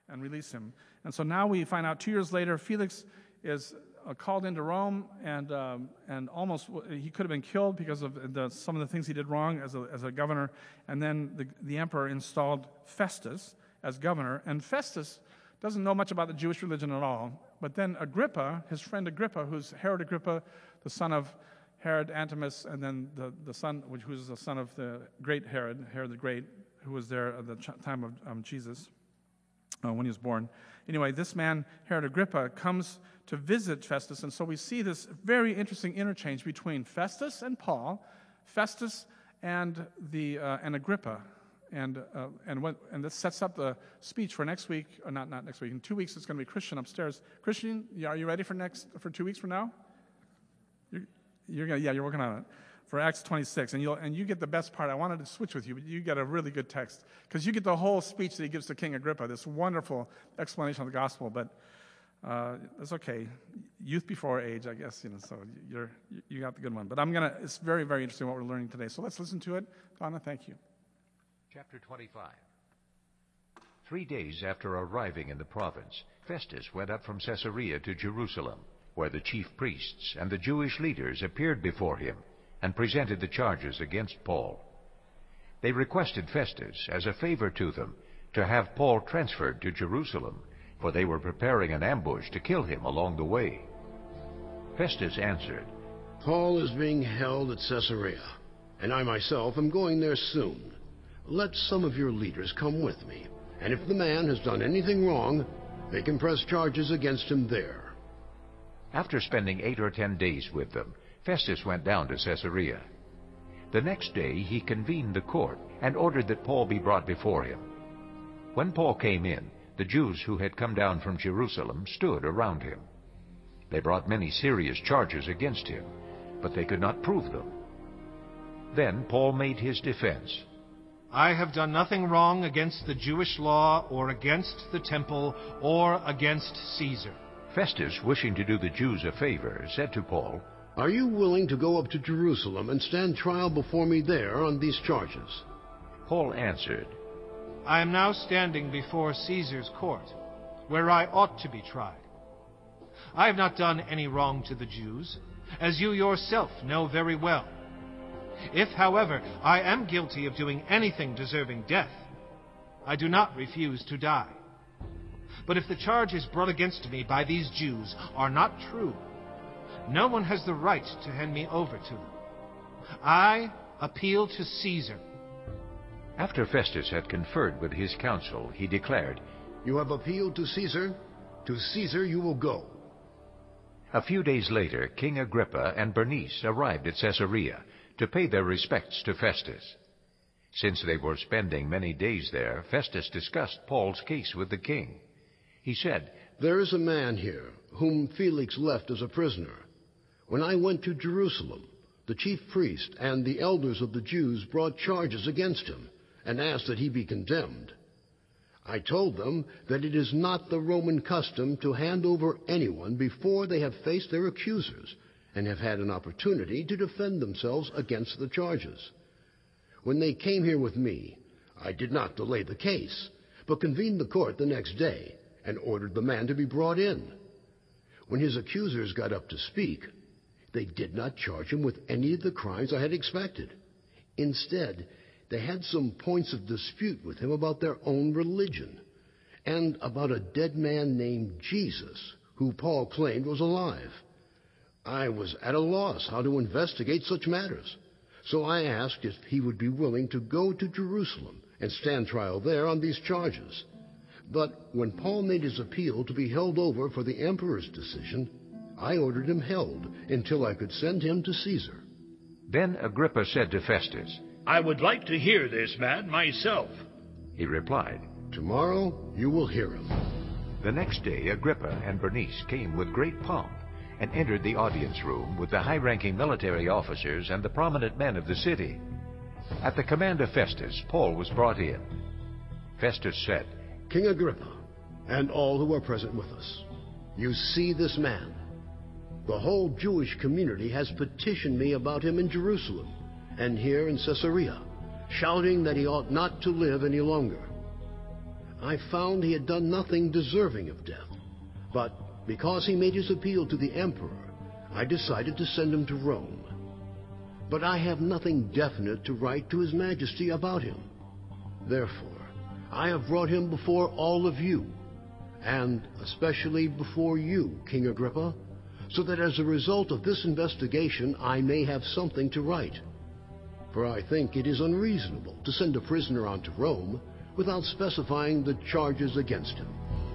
and release him. And so now we find out 2 years later, Felix is called into Rome, and almost he could have been killed because of some of the things he did wrong as a governor. And then the emperor installed Festus as governor, and Festus doesn't know much about the Jewish religion at all. But then Agrippa, his friend Agrippa, who's Herod Agrippa, the son of Herod Antipas, and then the son, who's the son of the great Herod the Great, who was there at the time of Jesus, when he was born. Anyway, this man, Herod Agrippa, comes to visit Festus, and so we see this very interesting interchange between Festus and Paul, Festus and Agrippa, and this sets up the speech for next week, or not next week. In 2 weeks, it's going to be Christian upstairs. Christian, are you ready for 2 weeks from now? You're working on it for Acts 26, and you get the best part. I wanted to switch with you, but you get a really good text because you get the whole speech that he gives to King Agrippa, this wonderful explanation of the gospel. But it's okay, youth before age, I guess. So you got the good one. But it's very, very interesting what we're learning today. So let's listen to it. Donna, thank you. Chapter 25. 3 days after arriving in the province, Festus went up from Caesarea to Jerusalem, where the chief priests and the Jewish leaders appeared before him and presented the charges against Paul. They requested Festus, as a favor to them, to have Paul transferred to Jerusalem, for they were preparing an ambush to kill him along the way. Festus answered, Paul is being held at Caesarea, and I myself am going there soon. Let some of your leaders come with me, and if the man has done anything wrong, they can press charges against him there. After spending 8 or 10 days with them, Festus went down to Caesarea. The next day he convened the court and ordered that Paul be brought before him. When Paul came in, the Jews who had come down from Jerusalem stood around him. They brought many serious charges against him, but they could not prove them. Then Paul made his defense. I have done nothing wrong against the Jewish law or against the temple or against Caesar. Festus, wishing to do the Jews a favor, said to Paul, Are you willing to go up to Jerusalem and stand trial before me there on these charges? Paul answered, I am now standing before Caesar's court, where I ought to be tried. I have not done any wrong to the Jews, as you yourself know very well. If, however, I am guilty of doing anything deserving death, I do not refuse to die. But if the charges brought against me by these Jews are not true, no one has the right to hand me over to them. I appeal to Caesar. After Festus had conferred with his council, he declared, You have appealed to Caesar. To Caesar you will go. A few days later, King Agrippa and Bernice arrived at Caesarea to pay their respects to Festus. Since they were spending many days there, Festus discussed Paul's case with the king. He said, There is a man here whom Felix left as a prisoner. When I went to Jerusalem, the chief priest and the elders of the Jews brought charges against him and asked that he be condemned. I told them that it is not the Roman custom to hand over anyone before they have faced their accusers and have had an opportunity to defend themselves against the charges. When they came here with me, I did not delay the case, but convened the court the next day and ordered the man to be brought in. When his accusers got up to speak, they did not charge him with any of the crimes I had expected. Instead, they had some points of dispute with him about their own religion and about a dead man named Jesus, who Paul claimed was alive. I was at a loss how to investigate such matters, so I asked if he would be willing to go to Jerusalem and stand trial there on these charges. But when Paul made his appeal to be held over for the emperor's decision, I ordered him held until I could send him to Caesar. Then Agrippa said to Festus, I would like to hear this man myself. He replied, Tomorrow you will hear him. The next day Agrippa and Bernice came with great pomp and entered the audience room with the high-ranking military officers and the prominent men of the city. At the command of Festus, Paul was brought in. Festus said, King Agrippa, and all who are present with us, you see this man. The whole Jewish community has petitioned me about him in Jerusalem and here in Caesarea, shouting that he ought not to live any longer. I found he had done nothing deserving of death. But because he made his appeal to the emperor, I decided to send him to Rome. But I have nothing definite to write to His Majesty about him. Therefore, I have brought him before all of you, and especially before you, King Agrippa, so that as a result of this investigation I may have something to write. For I think it is unreasonable to send a prisoner on to Rome without specifying the charges against him.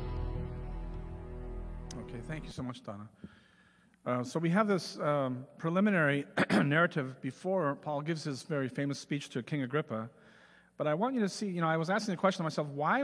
Okay, thank you so much, Donna. So we have this preliminary narrative before Paul gives his very famous speech to King Agrippa. But I want you to see, I was asking the question to myself, why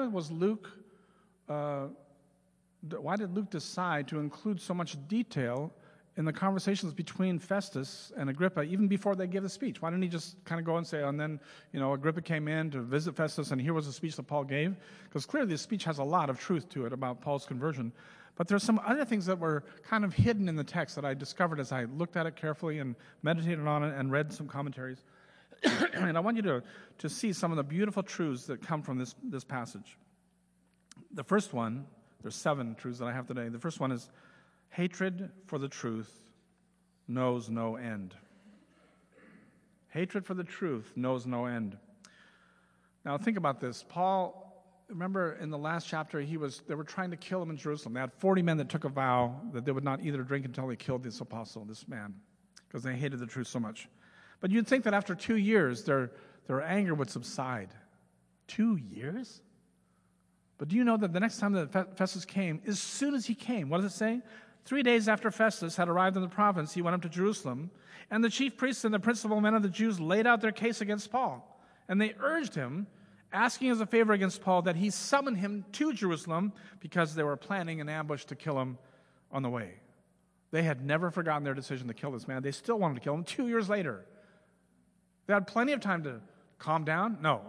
did Luke decide to include so much detail in the conversations between Festus and Agrippa, even before they give the speech? Why didn't he just kind of go and say, and then, Agrippa came in to visit Festus, and here was the speech that Paul gave? Because clearly this speech has a lot of truth to it about Paul's conversion. But there's some other things that were kind of hidden in the text that I discovered as I looked at it carefully and meditated on it and read some commentaries. And I want you to see some of the beautiful truths that come from this passage. The first one, there's 7 truths that I have today. The first one is, hatred for the truth knows no end. Hatred for the truth knows no end. Now think about this. Paul, remember in the last chapter, they were trying to kill him in Jerusalem. They had 40 men that took a vow that they would not eat or drink until they killed this apostle, this man, because they hated the truth so much. But you'd think that after 2 years, their anger would subside. 2 years? But do you know that the next time that Festus came, as soon as he came, what does it say? 3 days after Festus had arrived in the province, he went up to Jerusalem, and the chief priests and the principal men of the Jews laid out their case against Paul. And they urged him, asking as a favor against Paul, that he summon him to Jerusalem because they were planning an ambush to kill him on the way. They had never forgotten their decision to kill this man. They still wanted to kill him 2 years later. They had plenty of time to calm down. No.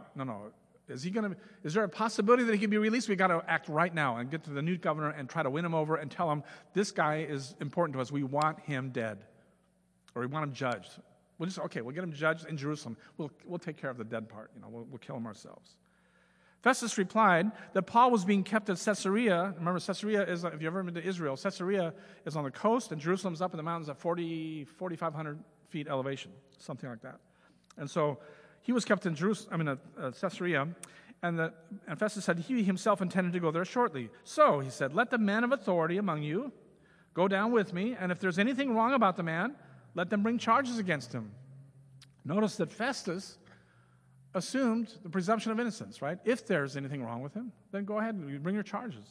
Is there a possibility that he can be released? We got to act right now and get to the new governor and try to win him over and tell him this guy is important to us. We want him dead, or we want him judged. We'll get him judged in Jerusalem. We'll take care of the dead part. We'll kill him ourselves. Festus replied that Paul was being kept at Caesarea. Remember, Caesarea is, if you've ever been to Israel, Caesarea is on the coast, and Jerusalem's up in the mountains at 4,500 feet elevation, something like that. And so he was kept in Caesarea, and Festus said he himself intended to go there shortly. So he said, let the men of authority among you go down with me, and if there's anything wrong about the man, let them bring charges against him. Notice that Festus assumed the presumption of innocence, right? If there's anything wrong with him, then go ahead and bring your charges.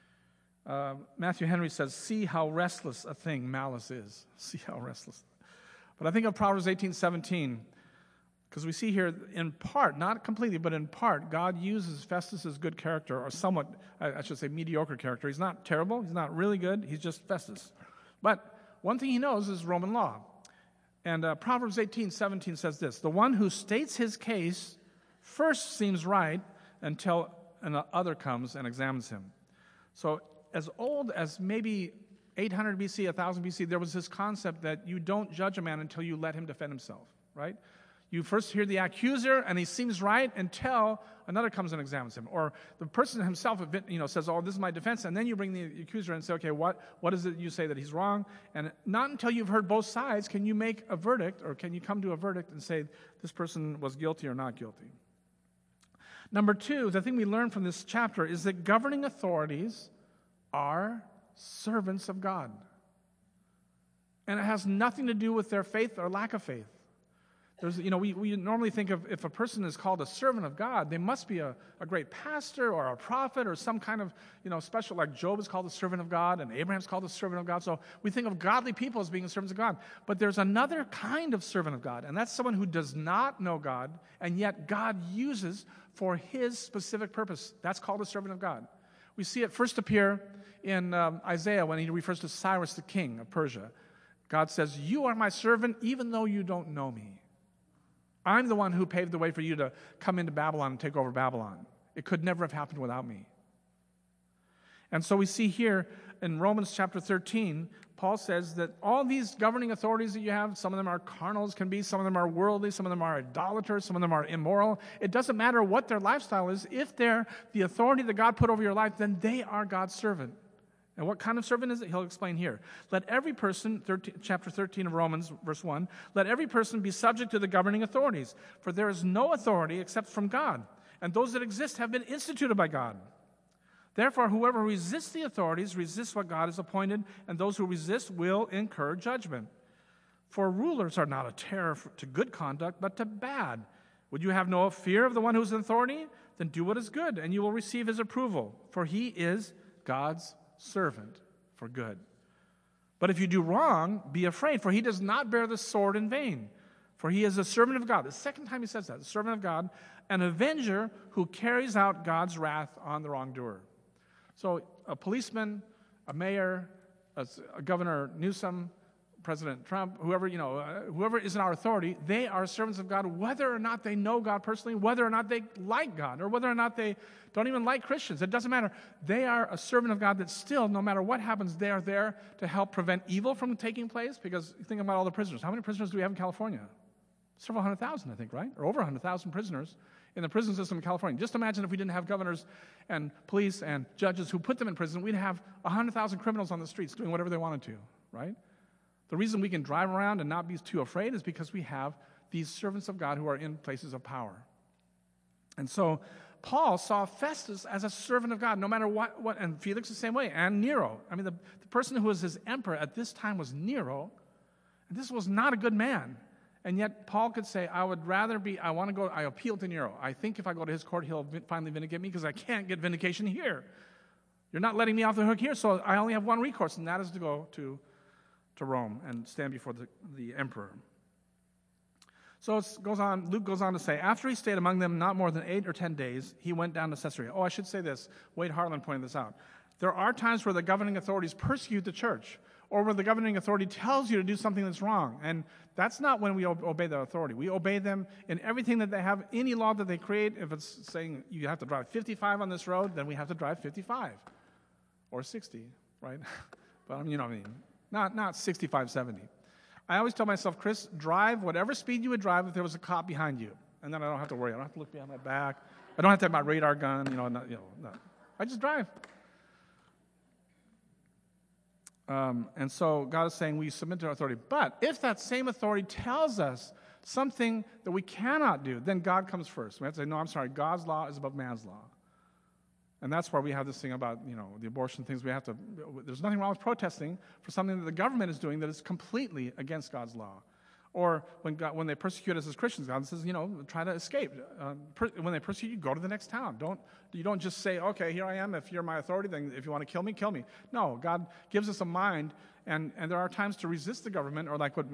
Matthew Henry says, see how restless a thing malice is. See how restless. But I think of Proverbs 18:17, because we see here, in part, not completely, but in part, God uses Festus's good character, or somewhat, I should say, mediocre character. He's not terrible. He's not really good. He's just Festus. But one thing he knows is Roman law. And Proverbs 18:17 says this, the one who states his case first seems right until another comes and examines him. So as old as maybe 800 BC, 1000 BC, there was this concept that you don't judge a man until you let him defend himself, right? You first hear the accuser, and he seems right until another comes and examines him. Or the person himself, says, oh, this is my defense, and then you bring the accuser and say, okay, what is it you say that he's wrong? And not until you've heard both sides can you make a verdict, or can you come to a verdict and say this person was guilty or not guilty. Number 2, the thing we learn from this chapter is that governing authorities are servants of God. And it has nothing to do with their faith or lack of faith. We normally think of, if a person is called a servant of God, they must be a great pastor or a prophet or some kind of, special, like Job is called a servant of God and Abraham's called a servant of God. So we think of godly people as being servants of God. But there's another kind of servant of God, and that's someone who does not know God, and yet God uses for his specific purpose. That's called a servant of God. We see it first appear in Isaiah when he refers to Cyrus the king of Persia. God says, you are my servant even though you don't know me. I'm the one who paved the way for you to come into Babylon and take over Babylon. It could never have happened without me. And so we see here in Romans chapter 13, Paul says that all these governing authorities that you have, some of them are carnals, can be, some of them are worldly, some of them are idolaters, some of them are immoral. It doesn't matter what their lifestyle is. If they're the authority that God put over your life, then they are God's servant. And what kind of servant is it? He'll explain here. Let every person, chapter 13 of Romans, verse 1, let every person be subject to the governing authorities, for there is no authority except from God, and those that exist have been instituted by God. Therefore, whoever resists the authorities resists what God has appointed, and those who resist will incur judgment. For rulers are not a terror to good conduct, but to bad. Would you have no fear of the one who is in authority? Then do what is good, and you will receive his approval, for he is God's servant for good. But if you do wrong, be afraid, for he does not bear the sword in vain. For he is a servant of God. The second time he says that, a servant of God, an avenger who carries out God's wrath on the wrongdoer. So a policeman, a mayor, a Governor Newsom, President Trump, whoever is in our authority, they are servants of God, whether or not they know God personally, whether or not they like God, or whether or not they don't even like Christians. It doesn't matter. They are a servant of God that still, no matter what happens, they are there to help prevent evil from taking place. Because think about all the prisoners. How many prisoners do we have in California? Several 100,000, I think, right? Or over 100,000 prisoners in the prison system in California. Just imagine if we didn't have governors and police and judges who put them in prison, we'd have 100,000 criminals on the streets doing whatever they wanted to, right? The reason we can drive around and not be too afraid is because we have these servants of God who are in places of power. And so Paul saw Festus as a servant of God, no matter what, and Felix the same way, and Nero. I mean, the person who was his emperor at this time was Nero, and this was not a good man. And yet Paul could say, I appeal to Nero. I think if I go to his court, he'll finally vindicate me because I can't get vindication here. You're not letting me off the hook here, so I only have one recourse, and that is to go to Rome and stand before the emperor. So Luke goes on to say, after he stayed among them not more than 8 or 10 days, he went down to Caesarea. Oh, I should say this. Wade Harlan pointed this out. There are times where the governing authorities persecute the church, or where the governing authority tells you to do something that's wrong. And that's not when we obey the authority. We obey them in everything that they have, any law that they create. If it's saying you have to drive 55 on this road, then we have to drive 55 or 60, right? But you know what I mean. Not 65, 70. I always tell myself, Chris, drive whatever speed you would drive if there was a cop behind you. And then I don't have to worry. I don't have to look behind my back. I don't have to have my radar gun, I just drive. And so God is saying we submit to our authority. But if that same authority tells us something that we cannot do, then God comes first. We have to say, no, I'm sorry, God's law is above man's law. And that's why we have this thing about, the abortion things. There's nothing wrong with protesting for something that the government is doing that is completely against God's law. Or when they persecute us as Christians, God says, try to escape. When they persecute you, go to the next town. You don't just say, okay, here I am. If you're my authority, then if you want to kill me, kill me. No, God gives us a mind, and there are times to resist the government, or like what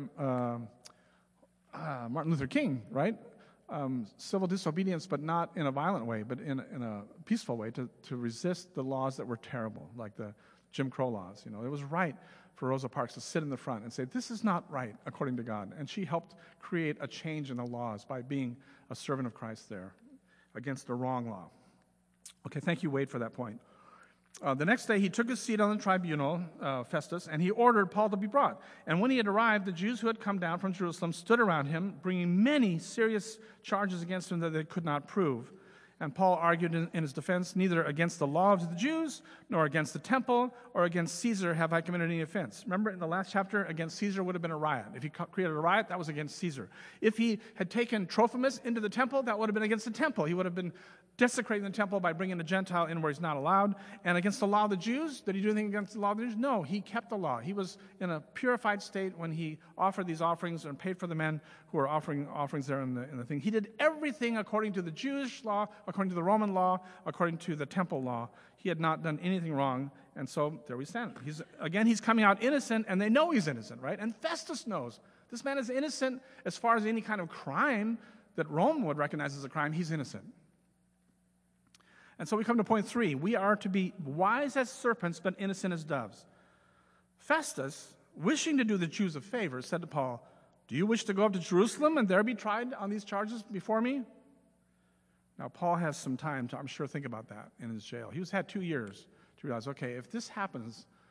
Martin Luther King, right? Civil disobedience, but not in a violent way, but in a peaceful way, to resist the laws that were terrible, like the Jim Crow laws. It was right for Rosa Parks to sit in the front and say, this is not right according to God. And she helped create a change in the laws by being a servant of Christ there against a wrong law. Okay, thank you, Wade, for that point. The next day he took his seat on the tribunal, Festus, and he ordered Paul to be brought. And when he had arrived, the Jews who had come down from Jerusalem stood around him, bringing many serious charges against him that they could not prove. And Paul argued in his defense, neither against the law of the Jews, nor against the temple, or against Caesar have I committed any offense. Remember, in the last chapter, against Caesar would have been a riot. If he created a riot, that was against Caesar. If he had taken Trophimus into the temple, that would have been against the temple. He would have been desecrating the temple by bringing a Gentile in where he's not allowed. And against the law of the Jews, did he do anything against the law of the Jews? No, he kept the law. He was in a purified state when he offered these offerings and paid for the men who were offering offerings there in the thing. He did everything according to the Jewish law, according to the Roman law, according to the temple law. He had not done anything wrong, and so there we stand. He's coming out innocent, and they know he's innocent, right? And Festus knows this man is innocent as far as any kind of crime that Rome would recognize as a crime. He's innocent. And so we come to point 3. We are to be wise as serpents, but innocent as doves. Festus, wishing to do the Jews a favor, said to Paul, do you wish to go up to Jerusalem and there be tried on these charges before me? Now, Paul has some time to, I'm sure, think about that in his jail. He's had 2 years to realize, okay, if this happens,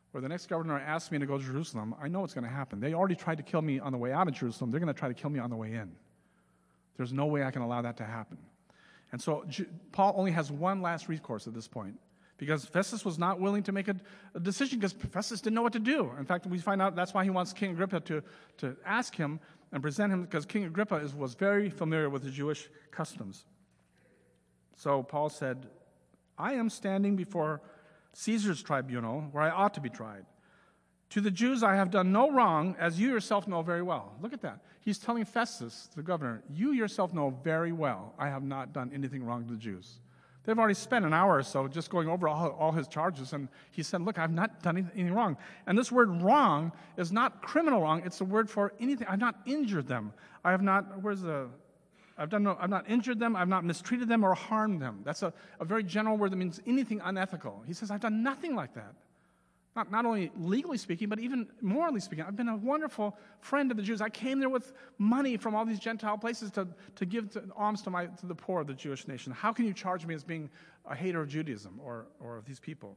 or the next governor asks me to go to Jerusalem, I know what's going to happen. They already tried to kill me on the way out of Jerusalem. They're going to try to kill me on the way in. There's no way I can allow that to happen. And so Paul only has one last recourse at this point, because Festus was not willing to make a decision, because Festus didn't know what to do. In fact, we find out that's why he wants King Agrippa to ask him and present him, because King Agrippa was very familiar with the Jewish customs. So Paul said, I am standing before Caesar's tribunal, where I ought to be tried. To the Jews I have done no wrong, as you yourself know very well. Look at that. He's telling Festus, the governor, you yourself know very well I have not done anything wrong to the Jews. They've already spent an hour or so just going over all his charges, and he said, look, I've not done anything wrong. And this word wrong is not criminal wrong, it's a word for anything. I've not injured them. I've not injured them, I've not mistreated them or harmed them. That's a very general word that means anything unethical. He says, I've done nothing like that. Not only legally speaking, but even morally speaking. I've been a wonderful friend to the Jews. I came there with money from all these Gentile places to give alms to the poor of the Jewish nation. How can you charge me as being a hater of Judaism or of these people?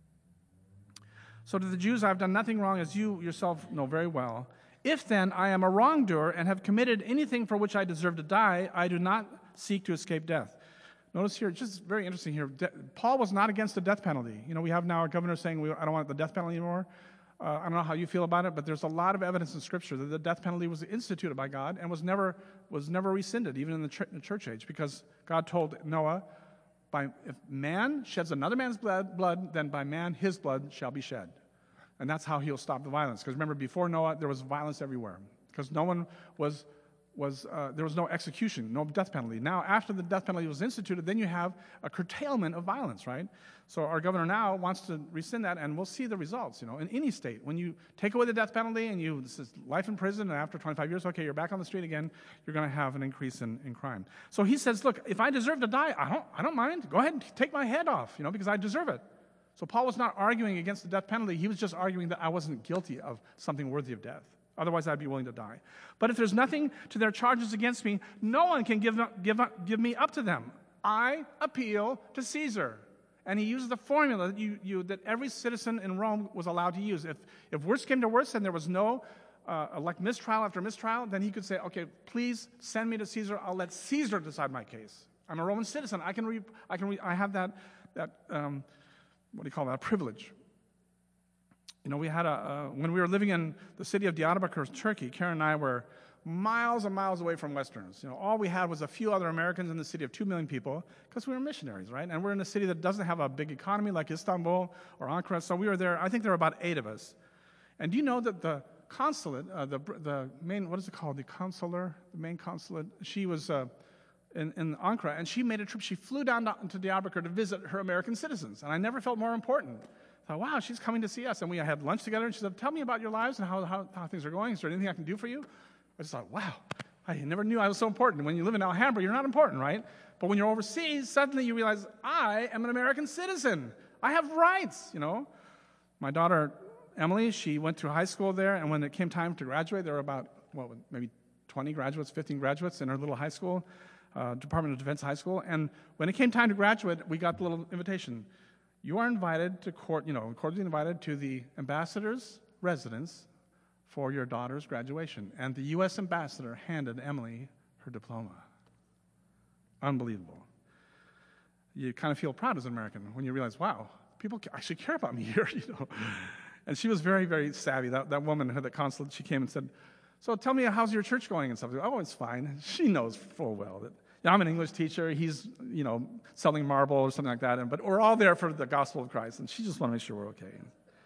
So to the Jews, I've done nothing wrong, as you yourself know very well. If then I am a wrongdoer and have committed anything for which I deserve to die, I do not seek to escape death. Notice here, just very interesting here, Paul was not against the death penalty. You know, we have now a governor saying, I don't want the death penalty anymore. I don't know how you feel about it, but there's a lot of evidence in Scripture that the death penalty was instituted by God and was never rescinded, even in the church age, because God told Noah, if man sheds another man's blood, then by man his blood shall be shed. And that's how he'll stop the violence. Because remember, before Noah, there was violence everywhere, because there was no execution, no death penalty. Now, after the death penalty was instituted, then you have a curtailment of violence, right? So our governor now wants to rescind that, and we'll see the results, in any state. When you take away the death penalty and this is life in prison, and after 25 years, okay, you're back on the street again, you're going to have an increase in crime. So he says, look, if I deserve to die, I don't mind. Go ahead and take my head off, because I deserve it. So Paul was not arguing against the death penalty. He was just arguing that I wasn't guilty of something worthy of death. Otherwise, I'd be willing to die. But if there's nothing to their charges against me, no one can give me up to them. I appeal to Caesar. And he uses the formula that every citizen in Rome was allowed to use. If worse came to worse and there was no mistrial after mistrial, then he could say, okay, please send me to Caesar. I'll let Caesar decide my case. I'm a Roman citizen. I have that what do you call that, privilege. We had when we were living in the city of Diyarbakir, Turkey, Karen and I were miles and miles away from Westerners. All we had was a few other Americans in the city of 2 million people, because we were missionaries, right? And we're in a city that doesn't have a big economy like Istanbul or Ankara. So we were there. I think there were about 8 of us. And do you know that the consulate, the main, what is it called? The main consulate, she was in Ankara, and she made a trip. She flew down to Diyarbakir to visit her American citizens. And I never felt more important. I thought, wow, she's coming to see us. And we had lunch together, and she said, tell me about your lives and how things are going. Is there anything I can do for you? I just thought, wow, I never knew I was so important. When you live in Alhambra, you're not important, right? But when you're overseas, suddenly you realize, I am an American citizen. I have rights, My daughter, Emily, she went to high school there, and when it came time to graduate, there were about, maybe 20 graduates, 15 graduates in her little high school, Department of Defense high school. And when it came time to graduate, we got the little invitation. You are invited to cordially invited to the ambassador's residence for your daughter's graduation. And the U.S. ambassador handed Emily her diploma. Unbelievable. You kind of feel proud as an American when you realize, wow, people actually care about me here, And she was very, very savvy. That woman, the consulate, she came and said, so tell me, how's your church going and stuff? Oh, it's fine. She knows full well that I'm an English teacher. He's, selling marble or something like that. But we're all there for the gospel of Christ, and she just wanted to make sure we're okay.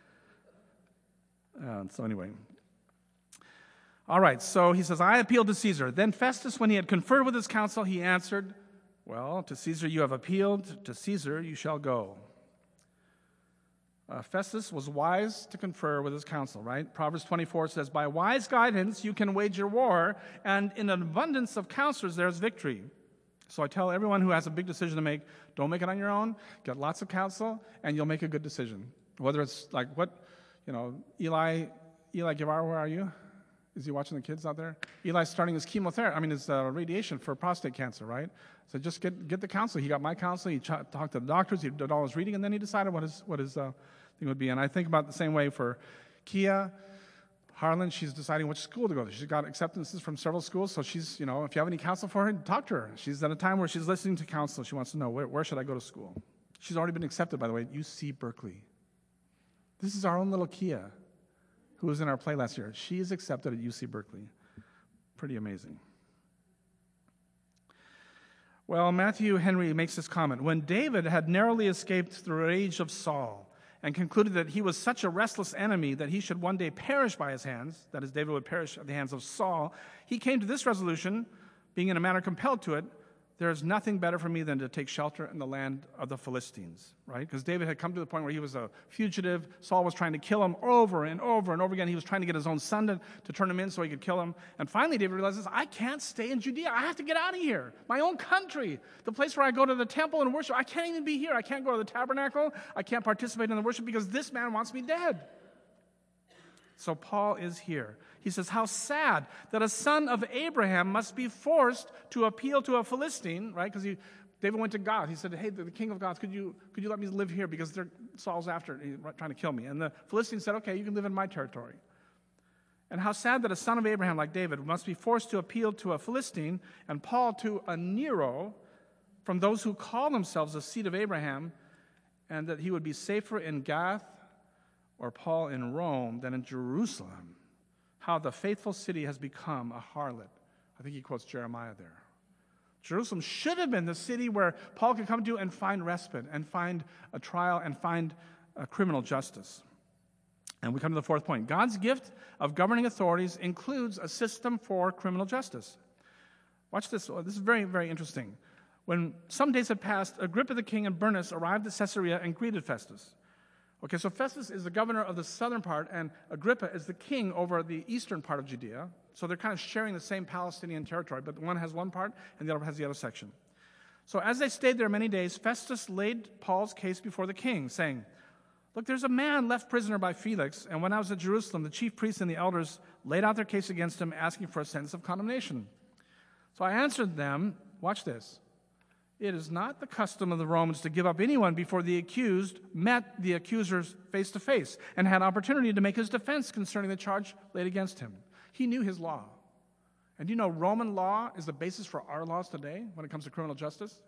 So anyway. All right, so he says, I appeal to Caesar. Then Festus, when he had conferred with his council, he answered, well, to Caesar you have appealed, to Caesar you shall go. Festus was wise to confer with his council, right? Proverbs 24 says, by wise guidance you can wage your war, and in an abundance of counselors there's victory. So I tell everyone who has a big decision to make, don't make it on your own, get lots of counsel, and you'll make a good decision. Whether it's like Eli Guevara, where are you? Is he watching the kids out there? Eli's starting his chemotherapy, his radiation for prostate cancer, right? So just get the counsel. He got my counsel. He talked to the doctors. He did all his reading, and then he decided what his thing would be. And I think about the same way for Kia. Harlan, she's deciding which school to go to. She's got acceptances from several schools, so she's, if you have any counsel for her, talk to her. She's at a time where she's listening to counsel. She wants to know, where should I go to school? She's already been accepted, by the way, at UC Berkeley. This is our own little Kia, who was in our play last year. She is accepted at UC Berkeley. Pretty amazing. Well, Matthew Henry makes this comment. When David had narrowly escaped the rage of Saul and concluded that he was such a restless enemy that he should one day perish by his hands, that is, David would perish at the hands of Saul, he came to this resolution, being in a manner compelled to it, there is nothing better for me than to take shelter in the land of the Philistines, right? Because David had come to the point where he was a fugitive. Saul was trying to kill him over and over and over again. He was trying to get his own son to turn him in so he could kill him. And finally, David realizes, I can't stay in Judea. I have to get out of here. My own country, the place where I go to the temple and worship. I can't even be here. I can't go to the tabernacle. I can't participate in the worship because this man wants me dead. So Paul is here. He says, how sad that a son of Abraham must be forced to appeal to a Philistine, right? Because David went to God. He said, hey, the king of gods, could you let me live here because Saul's after, trying to kill me. And the Philistine said, okay, you can live in my territory. And how sad that a son of Abraham like David must be forced to appeal to a Philistine and Paul to a Nero from those who call themselves the seed of Abraham, and that he would be safer in Gath or Paul in Rome than in Jerusalem. How the faithful city has become a harlot. I think he quotes Jeremiah there. Jerusalem should have been the city where Paul could come to and find respite and find a trial and find a criminal justice. And we come to the fourth point. God's gift of governing authorities includes a system for criminal justice. Watch this. This is very, very interesting. When some days had passed, Agrippa the king and Bernice arrived at Caesarea and greeted Festus. Okay, so Festus is the governor of the southern part, and Agrippa is the king over the eastern part of Judea. So they're kind of sharing the same Palestinian territory, but one has one part and the other has the other section. So as they stayed there many days, Festus laid Paul's case before the king, saying, look, there's a man left prisoner by Felix, and when I was at Jerusalem, the chief priests and the elders laid out their case against him, asking for a sentence of condemnation. So I answered them, watch this, it is not the custom of the Romans to give up anyone before the accused met the accusers face to face and had opportunity to make his defense concerning the charge laid against him. He knew his law. And you know, Roman law is the basis for our laws today when it comes to criminal justice.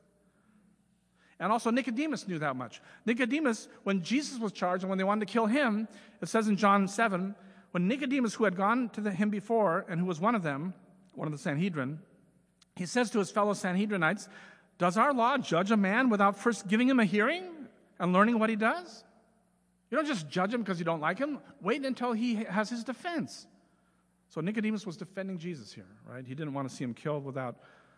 And also Nicodemus knew that much. Nicodemus, when Jesus was charged and when they wanted to kill him, it says in John 7, when Nicodemus, who had gone to him before and who was one of them, one of the Sanhedrin, he says to his fellow Sanhedrinites, does our law judge a man without first giving him a hearing and learning what he does? You don't just judge him because you don't like him. Wait until he has his defense. So Nicodemus was defending Jesus here, right? He didn't want to see him killed without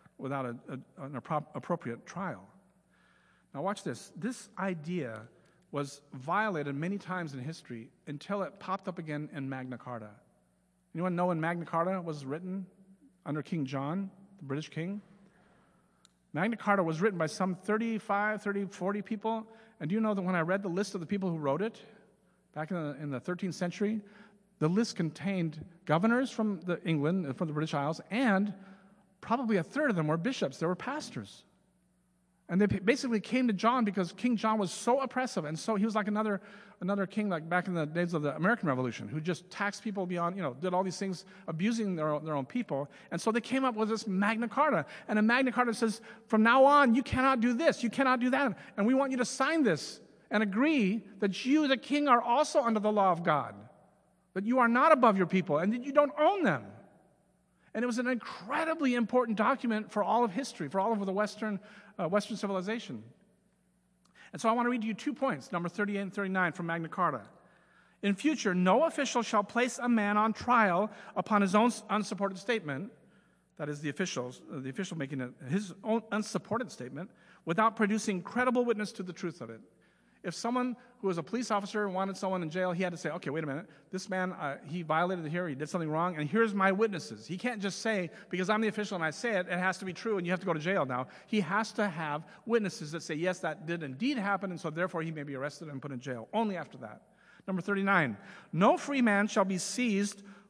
an appropriate trial. Now watch this. This idea was violated many times in history until it popped up again in Magna Carta. Anyone know when Magna Carta was written under King John, the British king? Magna Carta was written by some 40 people. And do you know that when I read the list of the people who wrote it back in the 13th century, the list contained governors from England, from the British Isles, and probably a third of them were bishops. They were pastors. And they basically came to John because King John was so oppressive, and so he was like another king, like back in the days of the American Revolution, who just taxed people beyond, did all these things, abusing their own people. And so they came up with this Magna Carta. And a Magna Carta says, from now on, you cannot do this, you cannot do that. And we want you to sign this and agree that you, the king, are also under the law of God, that you are not above your people, and that you don't own them. And it was an incredibly important document for all of history, for all of the Western civilization. And so I want to read to you 2 points, number 38 and 39 from Magna Carta. In future, no official shall place a man on trial upon his own unsupported statement, that is the official making his own unsupported statement, without producing credible witness to the truth of it. If someone who was a police officer wanted someone in jail, he had to say, okay, wait a minute, this man, he violated here, he did something wrong, and here's my witnesses. He can't just say, because I'm the official and I say it, it has to be true and you have to go to jail now. He has to have witnesses that say, yes, that did indeed happen, and so therefore he may be arrested and put in jail. Only after that. Number 39, no free man shall be seized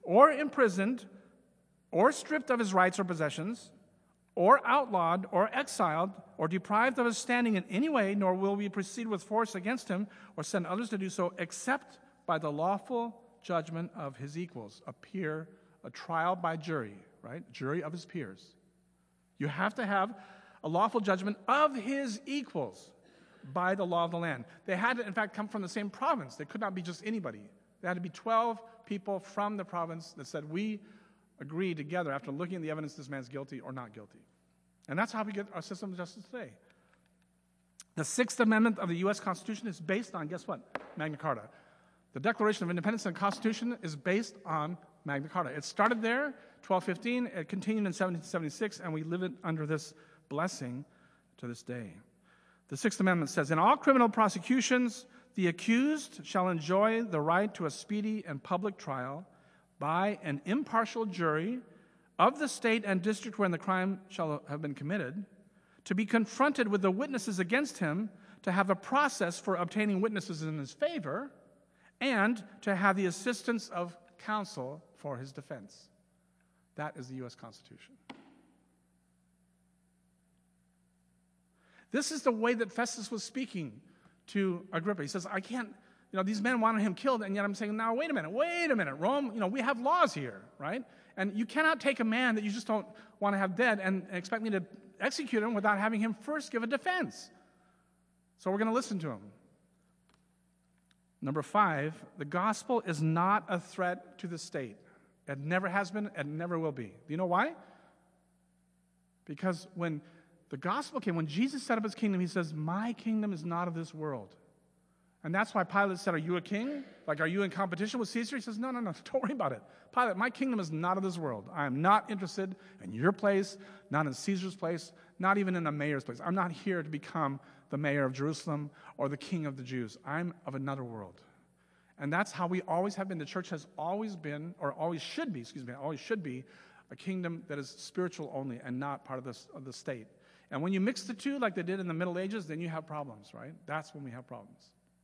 or imprisoned, or stripped of his rights or possessions, or outlawed, or exiled, or deprived of his standing in any way, nor will we proceed with force against him, or send others to do so, except by the lawful judgment of his equals, a trial by jury, right? Jury of his peers. You have to have a lawful judgment of his equals by the law of the land. They had to, in fact, come from the same province. They could not be just anybody. There had to be 12 people from the province that said, we agree together after looking at the evidence this man's guilty or not guilty. And that's how we get our system of justice today. The Sixth Amendment of the U.S. Constitution is based on, guess what? Magna Carta. The Declaration of Independence and the Constitution is based on Magna Carta. It started there, 1215, it continued in 1776, and we live it under this blessing to this day. The Sixth Amendment says, in all criminal prosecutions, the accused shall enjoy the right to a speedy and public trial by an impartial jury of the state and district wherein the crime shall have been committed, to be confronted with the witnesses against him, to have a process for obtaining witnesses in his favor, and to have the assistance of counsel for his defense. That is the U.S. Constitution. This is the way that Festus was speaking to Agrippa. He says, I can't, these men wanted him killed, and yet I'm saying, now, wait a minute, Rome, we have laws here, right? And you cannot take a man that you just don't want to have dead and expect me to execute him without having him first give a defense. So we're going to listen to him. Number 5, the gospel is not a threat to the state. It never has been and never will be. Do you know why? Because when the gospel came, when Jesus set up his kingdom, he says, my kingdom is not of this world. And that's why Pilate said, are you a king? Like, are you in competition with Caesar? He says, no, don't worry about it. Pilate, my kingdom is not of this world. I am not interested in your place, not in Caesar's place, not even in a mayor's place. I'm not here to become the mayor of Jerusalem or the king of the Jews. I'm of another world. And that's how we always have been. The church has always been, or always should be a kingdom that is spiritual only and not part of the state. And when you mix the two like they did in the Middle Ages, then you have problems, right? That's when we have problems.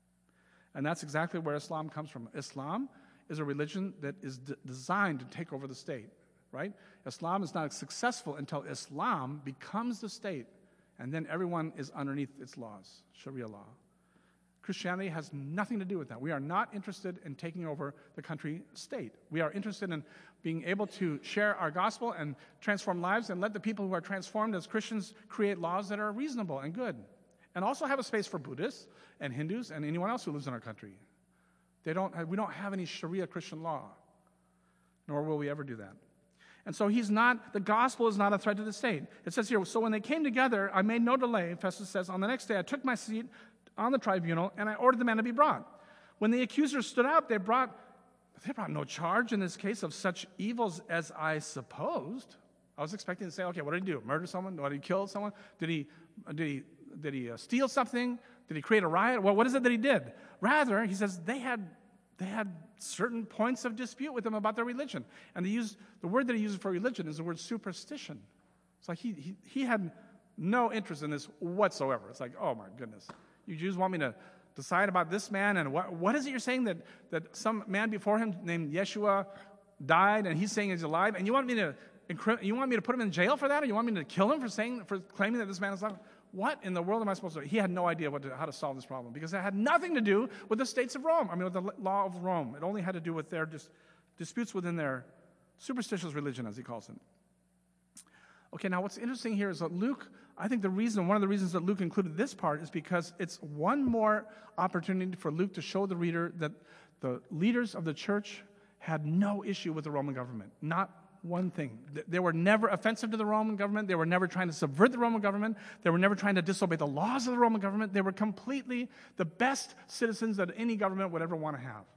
And that's exactly where Islam comes from. Islam is a religion that is designed to take over the state, right? Islam is not successful until Islam becomes the state, and then everyone is underneath its laws, Sharia law. Christianity has nothing to do with that. We are not interested in taking over the country state. We are interested in being able to share our gospel and transform lives and let the people who are transformed as Christians create laws that are reasonable and good. And also have a space for Buddhists and Hindus and anyone else who lives in our country. We don't have any Sharia Christian law, nor will we ever do that. And so the gospel is not a threat to the state. It says here, so when they came together, I made no delay. Festus says, on the next day I took my seat on the tribunal, and I ordered the man to be brought. When the accusers stood up, they brought no charge in this case of such evils as I supposed. I was expecting to say, okay, what did he do? Murder someone? Did he kill someone? Did he steal something? Did he create a riot? Well, what is it that he did? Rather, he says they had certain points of dispute with him about their religion. And the word that he uses for religion is the word superstition. It's like he had no interest in this whatsoever. It's like, oh my goodness. You Jews want me to decide about this man? And what is it you're saying that some man before him named Yeshua died and he's saying he's alive? And you want me to put him in jail for that? Or you want me to kill him for claiming that this man is alive? What in the world am I supposed to do? He had no idea how to solve this problem because it had nothing to do with the states of Rome. with the law of Rome. It only had to do with their disputes within their superstitious religion, as he calls it. Okay, now what's interesting here is that Luke, I think one of the reasons that Luke included this part is because it's one more opportunity for Luke to show the reader that the leaders of the church had no issue with the Roman government. Not one thing. They were never offensive to the Roman government. They were never trying to subvert the Roman government. They were never trying to disobey the laws of the Roman government. They were completely the best citizens that any government would ever want to have.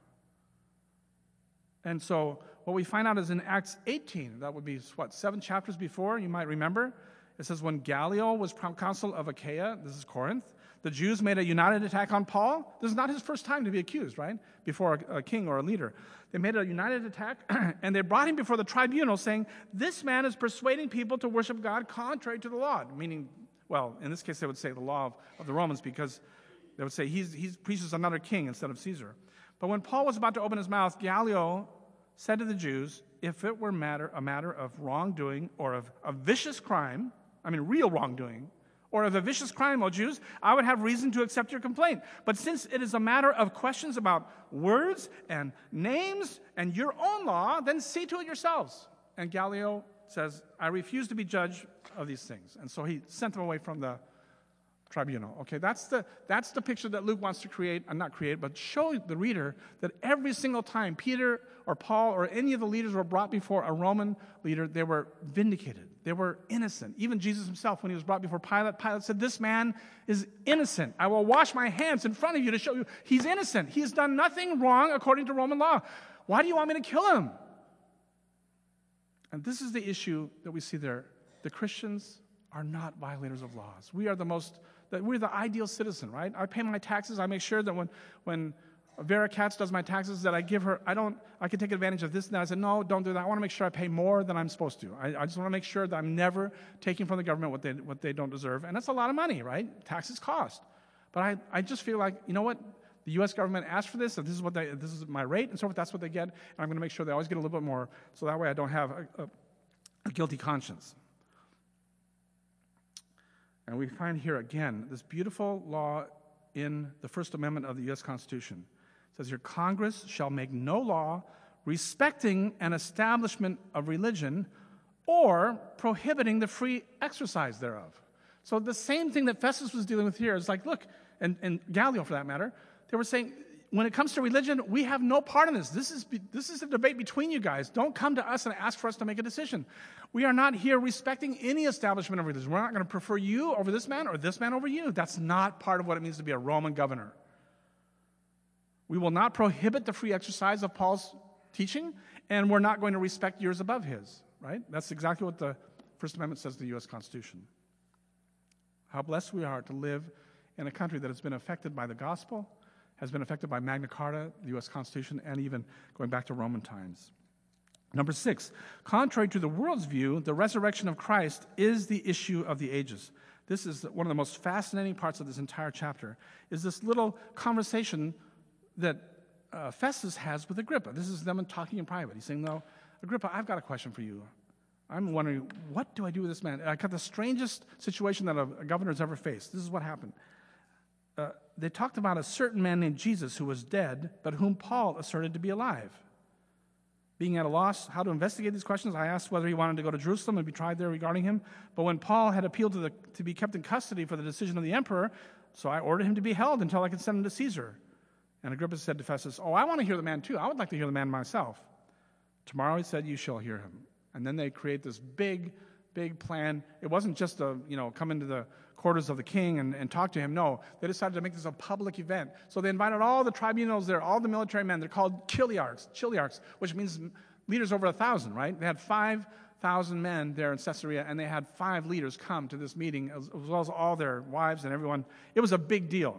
And so what we find out is in Acts 18, that would be, 7 chapters before, you might remember, it says when Gallio was consul of Achaia, this is Corinth, the Jews made a united attack on Paul. This is not his first time to be accused, right? Before a king or a leader. They made a united attack, and they brought him before the tribunal, saying, this man is persuading people to worship God contrary to the law. Meaning, well, in this case, they would say the law of the Romans, because they would say he preaches another king instead of Caesar. But when Paul was about to open his mouth, Gallio said to the Jews, if it were a matter of wrongdoing or of a vicious crime, real wrongdoing, or of a vicious crime, O Jews, I would have reason to accept your complaint. But since it is a matter of questions about words and names and your own law, then see to it yourselves. And Gallio says, I refuse to be judge of these things. And so he sent them away from the tribunal. Okay, that's the picture that Luke wants to but show the reader that every single time Peter or Paul or any of the leaders were brought before a Roman leader, they were vindicated. They were innocent. Even Jesus himself, when he was brought before Pilate, Pilate said, this man is innocent. I will wash my hands in front of you to show you he's innocent. He has done nothing wrong according to Roman law. Why do you want me to kill him? And this is the issue that we see there. The Christians are not violators of laws. We're the ideal citizen, right? I pay my taxes. I make sure that when Vera Katz does my taxes, that I give her, I can take advantage of this and that. I said, no, don't do that. I want to make sure I pay more than I'm supposed to. I just want to make sure that I'm never taking from the government what they don't deserve. And that's a lot of money, right? Taxes cost. But I just feel like, you know what? The U.S. government asked for this, and this is my rate, and so forth. That's what they get. And I'm going to make sure they always get a little bit more, so that way I don't have a guilty conscience. And we find here again this beautiful law in the First Amendment of the U.S. Constitution. It says here, Congress shall make no law respecting an establishment of religion or prohibiting the free exercise thereof. So the same thing that Festus was dealing with here is like, look, and Gallio for that matter, they were saying, when it comes to religion, we have no part in this. This is a debate between you guys. Don't come to us and ask for us to make a decision. We are not here respecting any establishment of religion. We're not going to prefer you over this man or this man over you. That's not part of what it means to be a Roman governor. We will not prohibit the free exercise of Paul's teaching, and we're not going to respect yours above his, right? That's exactly what the First Amendment says to the U.S. Constitution. How blessed we are to live in a country that has been affected by the gospel, has been affected by Magna Carta, the U.S. Constitution, and even going back to Roman times. Number 6, contrary to the world's view, the resurrection of Christ is the issue of the ages. This is one of the most fascinating parts of this entire chapter, is this little conversation that Festus has with Agrippa. This is them talking in private. He's saying, no, Agrippa, I've got a question for you. I'm wondering, what do I do with this man? I got the strangest situation that a governor has ever faced. This is what happened. They talked about a certain man named Jesus who was dead, but whom Paul asserted to be alive. Being at a loss how to investigate these questions, I asked whether he wanted to go to Jerusalem and be tried there regarding him. But when Paul had appealed to be kept in custody for the decision of the emperor, so I ordered him to be held until I could send him to Caesar. And Agrippa said to Festus, I want to hear the man too. I would like to hear the man myself. Tomorrow, he said, you shall hear him. And then they create this big plan. It wasn't just come into the quarters of the king and talk to him. No, they decided to make this a public event. So they invited all the tribunals there, all the military men. They're called chiliarchs, which means leaders over 1,000, right? They had 5,000 men there in Caesarea, and they had 5 leaders come to this meeting, as well as all their wives and everyone. It was a big deal.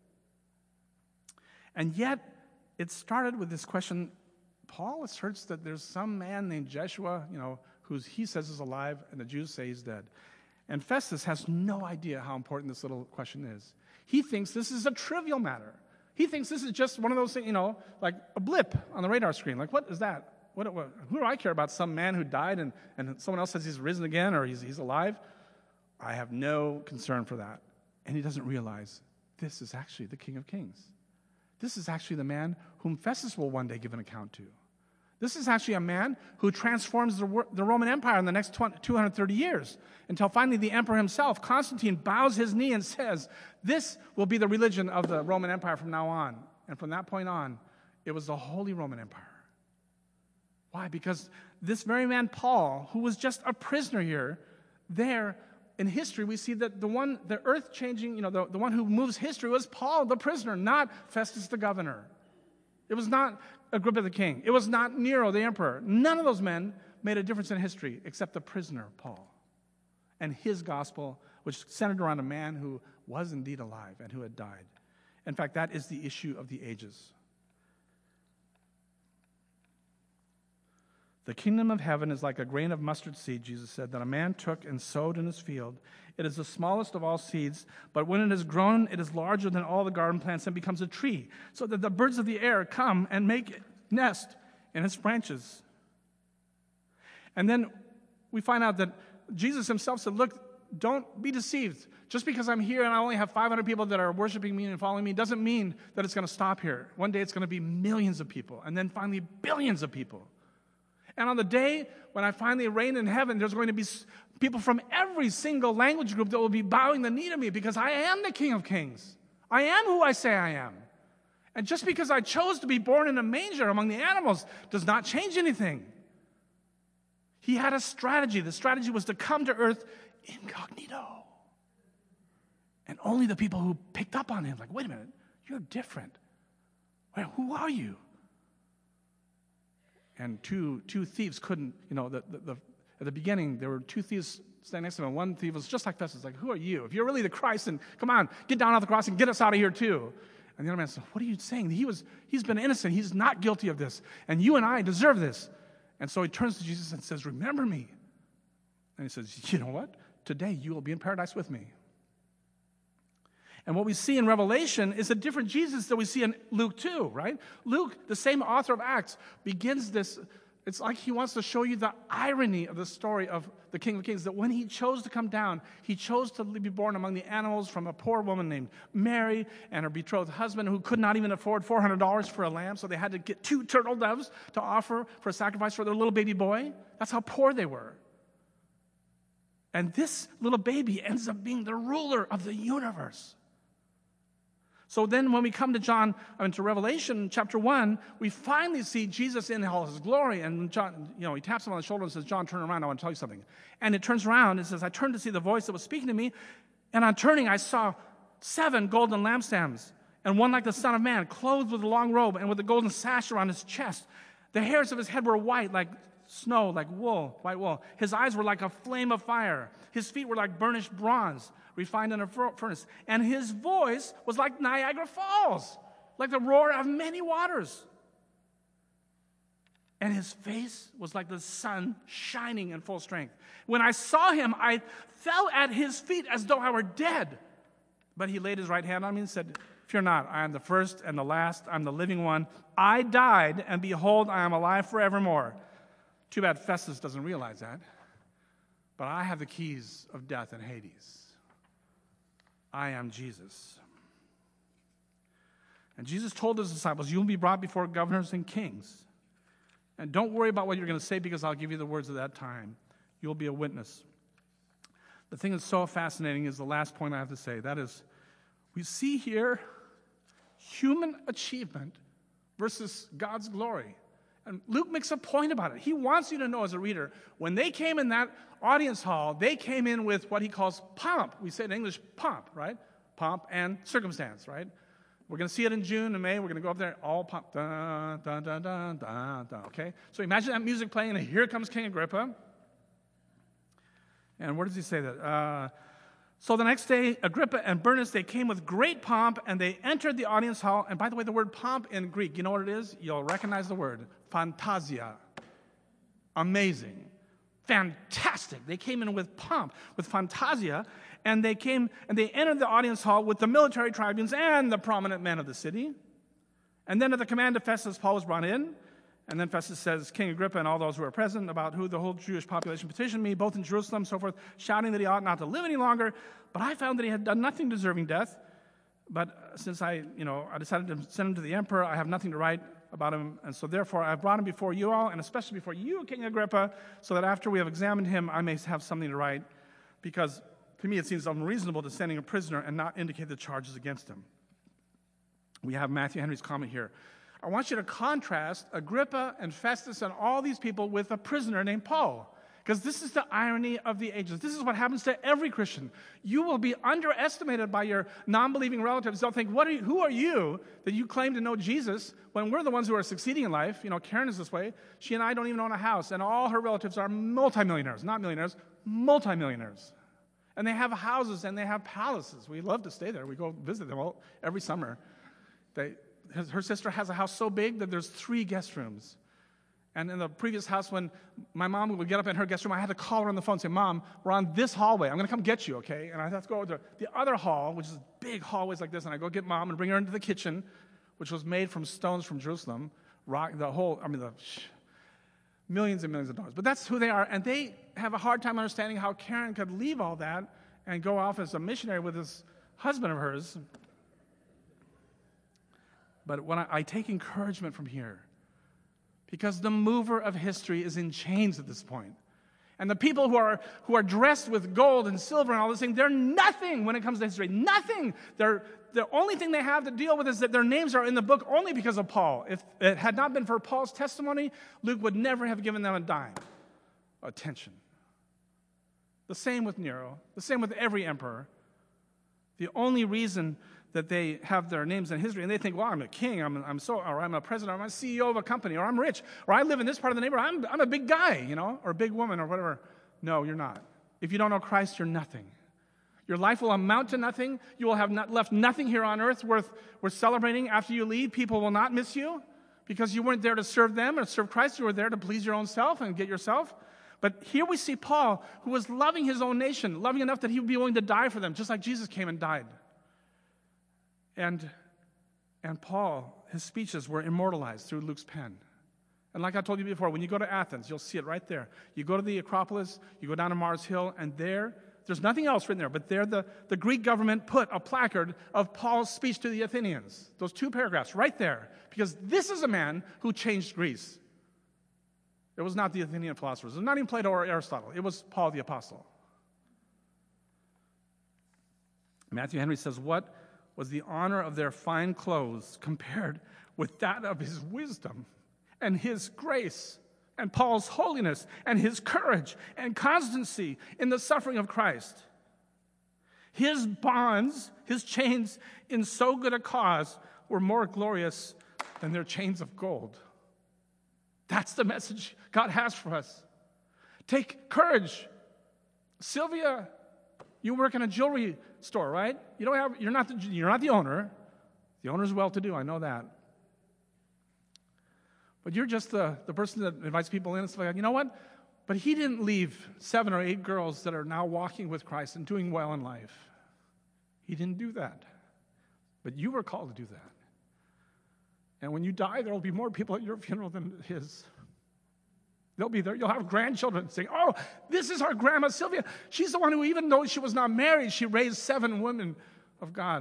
And yet, it started with this question. Paul asserts that there's some man named Joshua, who he says is alive, and the Jews say he's dead. And Festus has no idea how important this little question is. He thinks this is a trivial matter. He thinks this is just one of those things, like a blip on the radar screen. Like, what is that? Who do I care about some man who died and someone else says he's risen again or he's alive? I have no concern for that. And he doesn't realize this is actually the King of Kings. This is actually the man whom Festus will one day give an account to. This is actually a man who transforms the Roman Empire in the next 230 years until finally the emperor himself, Constantine, bows his knee and says, this will be the religion of the Roman Empire from now on. And from that point on, it was the Holy Roman Empire. Why? Because this very man, Paul, who was just a prisoner here, there in history, we see that the earth-changing, the one who moves history was Paul, the prisoner, not Festus the governor. It was not Agrippa the king. It was not Nero the emperor. None of those men made a difference in history except the prisoner, Paul, and his gospel, which centered around a man who was indeed alive and who had died. In fact, that is the issue of the ages. The kingdom of heaven is like a grain of mustard seed, Jesus said, that a man took and sowed in his field. It is the smallest of all seeds, but when it is grown, it is larger than all the garden plants and becomes a tree, so that the birds of the air come and make nest in its branches. And then we find out that Jesus himself said, look, don't be deceived. Just because I'm here and I only have 500 people that are worshiping me and following me doesn't mean that it's going to stop here. One day it's going to be millions of people, and then finally billions of people. And on the day when I finally reign in heaven, there's going to be people from every single language group that will be bowing the knee to me because I am the King of Kings. I am who I say I am. And just because I chose to be born in a manger among the animals does not change anything. He had a strategy. The strategy was to come to earth incognito. And only the people who picked up on him, like, wait a minute, you're different. Wait, who are you? And two thieves couldn't, at the beginning, there were two thieves standing next to him. One thief was just like Festus, like, who are you? If you're really the Christ, then come on, get down off the cross and get us out of here too. And the other man said, what are you saying? He's been innocent. He's not guilty of this. And you and I deserve this. And so he turns to Jesus and says, remember me. And he says, you know what? Today you will be in paradise with me. And what we see in Revelation is a different Jesus that we see in Luke 2, right? Luke, the same author of Acts, begins this. It's like he wants to show you the irony of the story of the King of Kings, that when he chose to come down, he chose to be born among the animals from a poor woman named Mary and her betrothed husband who could not even afford $400 for a lamb, so they had to get 2 turtle doves to offer for a sacrifice for their little baby boy. That's how poor they were. And this little baby ends up being the ruler of the universe. So then when we come to Revelation chapter 1, we finally see Jesus in all his glory. And John, he taps him on the shoulder and says, John, turn around, I want to tell you something. And it turns around and says, I turned to see the voice that was speaking to me. And on turning, I saw 7 golden lampstands, and one like the Son of Man, clothed with a long robe and with a golden sash around his chest. The hairs of his head were white like snow, like wool, white wool. His eyes were like a flame of fire. His feet were like burnished bronze, refined in a furnace. And his voice was like Niagara Falls, like the roar of many waters. And his face was like the sun shining in full strength. When I saw him, I fell at his feet as though I were dead. But he laid his right hand on me and said, fear not, I am the first and the last, I'm the living one. I died, and behold, I am alive forevermore. Too bad Festus doesn't realize that. But I have the keys of death and Hades. I am Jesus. And Jesus told his disciples, you will be brought before governors and kings. And don't worry about what you're going to say, because I'll give you the words of that time. You'll be a witness. The thing that's so fascinating is the last point I have to say. That is, we see here human achievement versus God's glory. And Luke makes a point about it. He wants you to know as a reader, when they came in that audience hall, they came in with what he calls pomp. We say in English, pomp, right? Pomp and circumstance, right? We're going to see it in June and May. We're going to go up there, all pomp, da, da, da, da, da, da, okay? So imagine that music playing, and here comes King Agrippa. And where does he say that? So the next day, Agrippa and Bernice, they came with great pomp, and they entered the audience hall. And by the way, the word pomp in Greek, you know what it is? You'll recognize the word. Fantasia. Amazing. Fantastic. They came in with pomp, with fantasia, and they entered the audience hall with the military tribunes and the prominent men of the city. And then at the command of Festus, Paul was brought in. And then Festus says, King Agrippa and all those who are present, about who the whole Jewish population petitioned me, both in Jerusalem and so forth, shouting that he ought not to live any longer. But I found that he had done nothing deserving death. But since I decided to send him to the emperor, I have nothing to write about him. And so therefore, I have brought him before you all, and especially before you, King Agrippa, so that after we have examined him, I may have something to write. Because to me, it seems unreasonable to send him a prisoner and not indicate the charges against him. We have Matthew Henry's comment here. I want you to contrast Agrippa and Festus and all these people with a prisoner named Paul. Because this is the irony of the ages. This is what happens to every Christian. You will be underestimated by your non-believing relatives. They'll think, who are you that you claim to know Jesus when we're the ones who are succeeding in life? Karen is this way. She and I don't even own a house, and all her relatives are multimillionaires. Not millionaires, multimillionaires. And they have houses and they have palaces. We love to stay there. We go visit them every summer. Her sister has a house so big that there's 3 guest rooms. And in the previous house, when my mom would get up in her guest room, I had to call her on the phone and say, Mom, we're on this hallway. I'm going to come get you, okay? And I have to go to the other hall, which is big hallways like this, and I go get Mom and bring her into the kitchen, which was made from stones from Jerusalem, millions and millions of dollars. But that's who they are, and they have a hard time understanding how Karen could leave all that and go off as a missionary with this husband of hers. But when I take encouragement from here, because the mover of history is in chains at this point. And the people who are dressed with gold and silver and all this thing, they're nothing when it comes to history. Nothing. The only thing they have to deal with is that their names are in the book only because of Paul. If it had not been for Paul's testimony, Luke would never have given them a dime attention. The same with Nero. The same with every emperor. The only reason that they have their names in history, and they think, well, I'm a king, or I'm a president, or I'm a CEO of a company, or I'm rich, or I live in this part of the neighborhood, I'm a big guy, or a big woman, or whatever. No, you're not. If you don't know Christ, you're nothing. Your life will amount to nothing. You will have left nothing here on earth worth celebrating after you leave. People will not miss you because you weren't there to serve them or serve Christ. You were there to please your own self and get yourself. But here we see Paul, who was loving his own nation, loving enough that he would be willing to die for them, just like Jesus came and died. And Paul, his speeches were immortalized through Luke's pen. And like I told you before, when you go to Athens, you'll see it right there. You go to the Acropolis, you go down to Mars Hill, and there's nothing else written there, but there the Greek government put a placard of Paul's speech to the Athenians. Those 2 paragraphs right there. Because this is a man who changed Greece. It was not the Athenian philosophers. It was not even Plato or Aristotle. It was Paul the Apostle. Matthew Henry says, what was the honor of their fine clothes compared with that of his wisdom and his grace and Paul's holiness and his courage and constancy in the suffering of Christ? His bonds, his chains in so good a cause were more glorious than their chains of gold. That's the message God has for us. Take courage. Sylvia, you work in a jewelry store, right? You're not the owner. The owner's well-to-do, I know that. But you're just the person that invites people in and stuff like that. You know what? But he didn't leave 7 or 8 girls that are now walking with Christ and doing well in life. He didn't do that. But you were called to do that. And when you die, there will be more people at your funeral than his. They'll be there. You'll have grandchildren saying, oh, this is our grandma Sylvia. She's the one who, even though she was not married, she raised 7 women of God.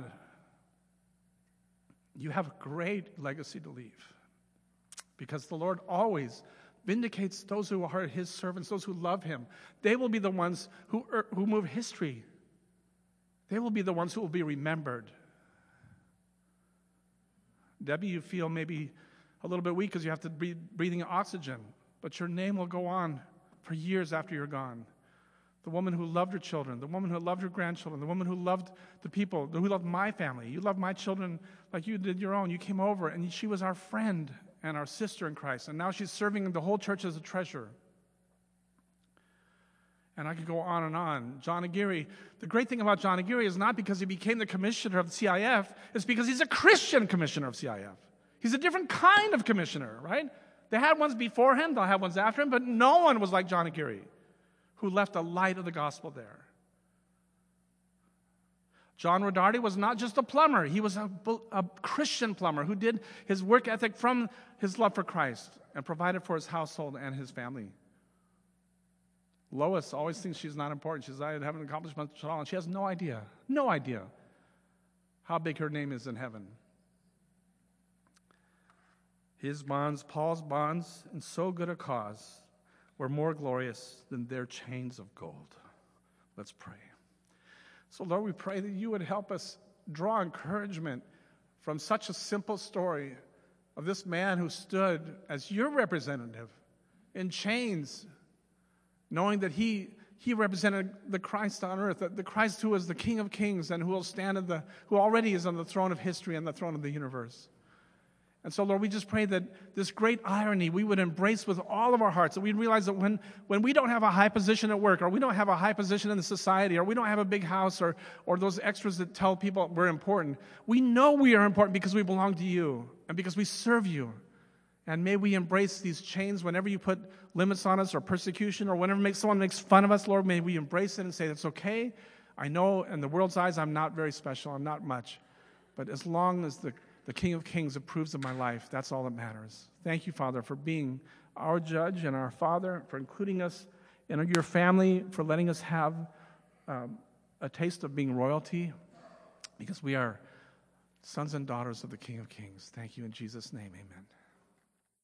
You have a great legacy to leave. Because the Lord always vindicates those who are his servants, those who love him. They will be the ones who move history. They will be the ones who will be remembered. Debbie, you feel maybe a little bit weak because you have to be breathing oxygen, but your name will go on for years after you're gone. The woman who loved her children, the woman who loved her grandchildren, the woman who loved the people, who loved my family. You loved my children like you did your own. You came over, and she was our friend and our sister in Christ, and now she's serving the whole church as a treasurer. And I could go on and on. John Aguirre, the great thing about John Aguirre is not because he became the commissioner of the CIF, it's because he's a Christian commissioner of CIF. He's a different kind of commissioner, right? They had ones before him, they'll have ones after him, but no one was like John Aguirre, who left a light of the gospel there. John Rodarty was not just a plumber, he was a Christian plumber who did his work ethic from his love for Christ and provided for his household and his family. Lois always thinks she's not important. She says, I haven't accomplished much at all. And she has no idea how big her name is in heaven. His bonds, Paul's bonds, in so good a cause, were more glorious than their chains of gold. Let's pray. So, Lord, we pray that you would help us draw encouragement from such a simple story of this man who stood as your representative in chains, knowing that he represented the Christ on earth, the Christ who is the King of Kings and who already is on the throne of history and the throne of the universe. And so, Lord, we just pray that this great irony we would embrace with all of our hearts, that we'd realize that when we don't have a high position at work, or we don't have a high position in the society, or we don't have a big house, or those extras that tell people we're important, we know we are important because we belong to you and because we serve you. And may we embrace these chains whenever you put limits on us or persecution or whenever someone makes fun of us, Lord, may we embrace it and say, it's okay. I know in the world's eyes I'm not very special, I'm not much. But as long as the the King of Kings approves of my life. That's all that matters. Thank you, Father, for being our judge and our Father, for including us in your family, for letting us have a taste of being royalty, because we are sons and daughters of the King of Kings. Thank you in Jesus' name, amen.